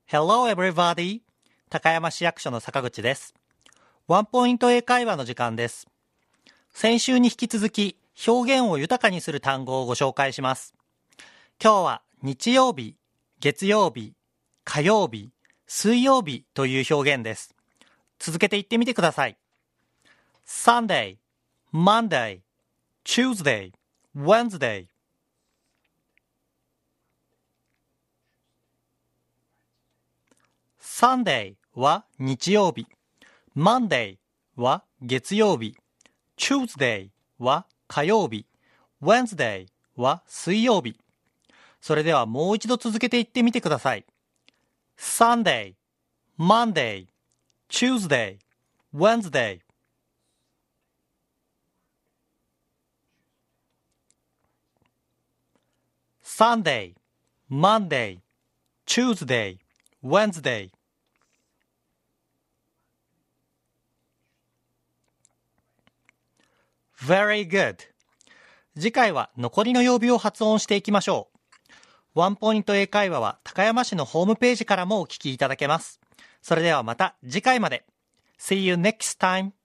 Hello everybody! 高山市役所の坂口です。ワンポイント英会話の時間です。先週に引き続き表現を豊かにする単語をご紹介します。今日は日曜日、月曜日、火曜日、水曜日という表現です。続けて言ってみてください。Sunday, Monday, Tuesday, Wednesday。Sunday は日曜日、Monday は月曜日、Tuesday は火曜日、Wednesday は水曜日。それではもう一度続けて言ってみてください。Sunday, Monday, Tuesday, Wednesday。Sunday, Monday, Tuesday, Wednesday。Very good. 次回は残りの曜日を発音していきましょう。ワンポイント英会話は高山市のホームページからもお聞きいただけます。それではまた次回まで。See you next time.